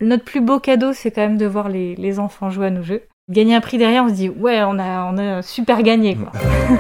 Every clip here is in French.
Notre plus beau cadeau, c'est quand même de voir les enfants jouer à nos jeux. Gagner un prix derrière, on se dit ouais, on a super gagné quoi.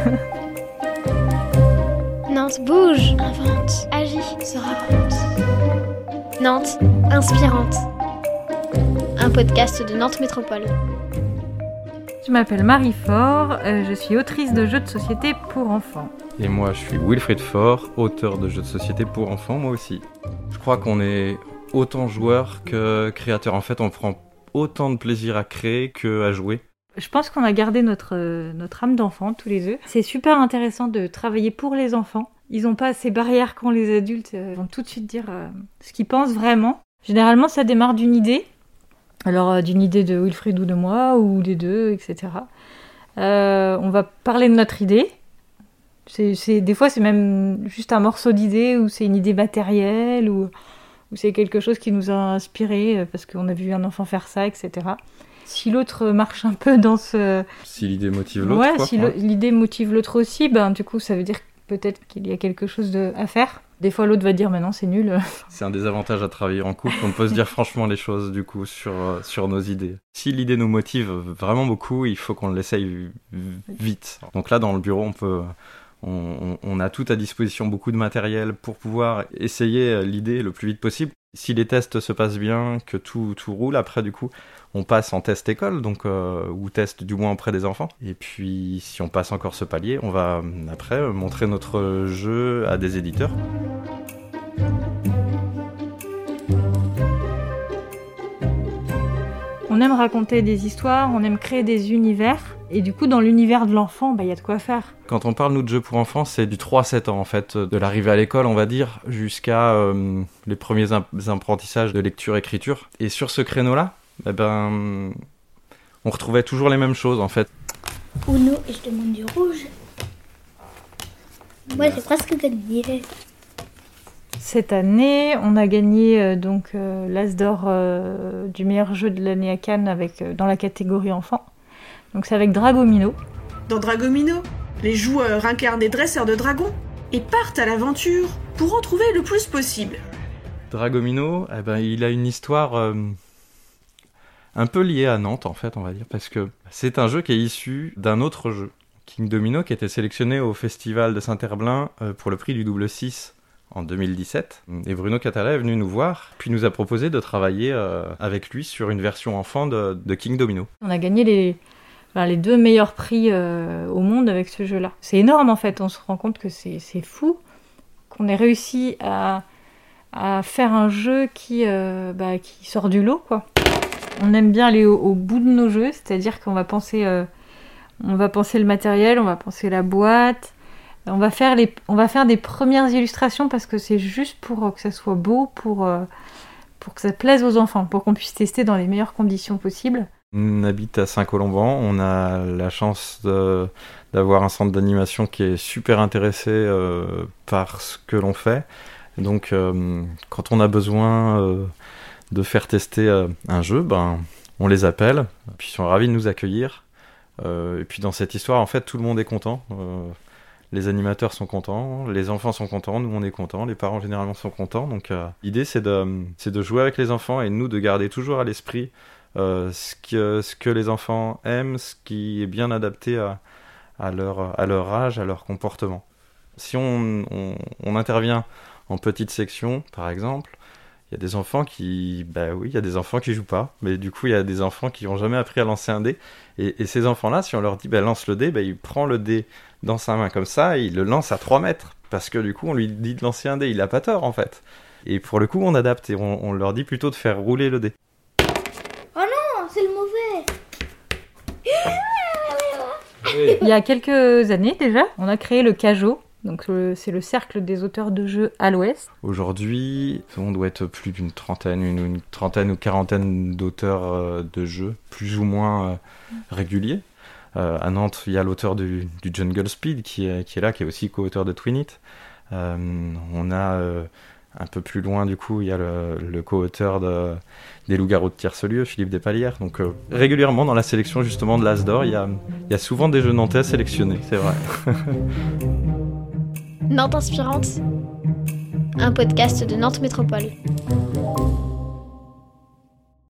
Nantes bouge, invente, agit, se raconte. Nantes inspirante. Un podcast de Nantes Métropole. Je m'appelle Marie Faure, je suis autrice de jeux de société pour enfants. Et moi, je suis Wilfried Faure, auteur de jeux de société pour enfants, moi aussi. Je crois qu'on est autant joueur que créateur. En fait, on prend autant de plaisir à créer qu'à jouer. Je pense qu'on a gardé notre âme d'enfant, tous les deux. C'est super intéressant de travailler pour les enfants. Ils n'ont pas ces barrières qu'ont les adultes. Ils vont tout de suite dire ce qu'ils pensent vraiment. Généralement, ça démarre d'une idée. Alors, d'une idée de Wilfried ou de moi, ou des deux, etc. On va parler de notre idée. Des fois, c'est même juste un morceau d'idée, ou c'est une idée matérielle, ou c'est quelque chose qui nous a inspiré parce qu'on a vu un enfant faire ça, etc. Si l'autre marche un peu dans ce... Si l'idée motive l'autre, ouais, quoi. Si l'idée motive l'autre aussi, du coup, ça veut dire peut-être qu'il y a quelque chose à faire. Des fois, l'autre va dire, mais non, c'est nul. C'est un des avantages à travailler en couple. On peut se dire franchement les choses, du coup, sur nos idées. Si l'idée nous motive vraiment beaucoup, il faut qu'on l'essaye vite. Donc là, dans le bureau, on a tout à disposition, beaucoup de matériel pour pouvoir essayer l'idée le plus vite possible. Si les tests se passent bien, que tout roule, après du coup, on passe en test école, donc ou test du moins auprès des enfants. Et puis, si on passe encore ce palier, on va après montrer notre jeu à des éditeurs. On aime raconter des histoires, on aime créer des univers. Et du coup, dans l'univers de l'enfant, y a de quoi faire. Quand on parle, nous, de jeux pour enfants, c'est du 3-7 ans, en fait. De l'arrivée à l'école, on va dire, jusqu'à les premiers apprentissages de lecture-écriture. Et sur ce créneau-là, on retrouvait toujours les mêmes choses, en fait. Uno, et je demande du rouge. Moi, j'ai presque gagné. Cette année, on a gagné l'As d'or du meilleur jeu de l'année à Cannes dans la catégorie enfants. Donc c'est avec Dragomino. Dans Dragomino, les joueurs incarnent des dresseurs de dragons et partent à l'aventure pour en trouver le plus possible. Dragomino, il a une histoire un peu liée à Nantes, en fait, on va dire, parce que c'est un jeu qui est issu d'un autre jeu, King Domino, qui était sélectionné au Festival de Saint-Herblain pour le prix du double 6 en 2017. Et Bruno Catala est venu nous voir, puis nous a proposé de travailler avec lui sur une version enfant de King Domino. On a gagné les 2 meilleurs prix au monde avec ce jeu-là. C'est énorme en fait, on se rend compte que c'est fou qu'on ait réussi à faire un jeu qui sort du lot, quoi. On aime bien aller au bout de nos jeux, c'est-à-dire qu'on va penser le matériel, on va penser la boîte, on va faire des premières illustrations parce que c'est juste pour que ça soit beau, pour que ça plaise aux enfants, pour qu'on puisse tester dans les meilleures conditions possibles. On habite à Saint-Colomban, on a la chance d'avoir un centre d'animation qui est super intéressé par ce que l'on fait. Donc quand on a besoin de faire tester un jeu, on les appelle, puis ils sont ravis de nous accueillir. Et puis dans cette histoire, en fait, tout le monde est content. Les animateurs sont contents, les enfants sont contents, nous on est contents, les parents généralement sont contents. Donc l'idée c'est de jouer avec les enfants et nous de garder toujours à l'esprit ce que les enfants aiment, ce qui est bien adapté à leur âge, à leur comportement. Si on intervient en petite section, par exemple, il y a des enfants qui jouent pas, mais du coup il y a des enfants qui n'ont jamais appris à lancer un dé, et ces enfants-là, si on leur dit lance le dé, il prend le dé dans sa main comme ça, et il le lance à 3 mètres, parce que du coup on lui dit de lancer un dé, il a pas tort en fait. Et pour le coup on adapte, et on leur dit plutôt de faire rouler le dé. Oh non, c'est le mauvais. Oui. Il y a quelques années déjà, on a créé le CAJO. Donc c'est le cercle des auteurs de jeux à l'Ouest. Aujourd'hui, on doit être plus d'une trentaine, une trentaine ou quarantaine d'auteurs de jeux, plus ou moins réguliers. À Nantes, il y a l'auteur du Jungle Speed qui est là, qui est aussi co-auteur de Twin It. On a un peu plus loin, du coup, il y a le co-auteur des Loups-garous de Tiercelieu, Philippe Despalières. Donc régulièrement, dans la sélection justement de l'As d'or, il y a souvent des jeux nantais sélectionnés, c'est vrai. Nantes inspirante, un podcast de Nantes Métropole.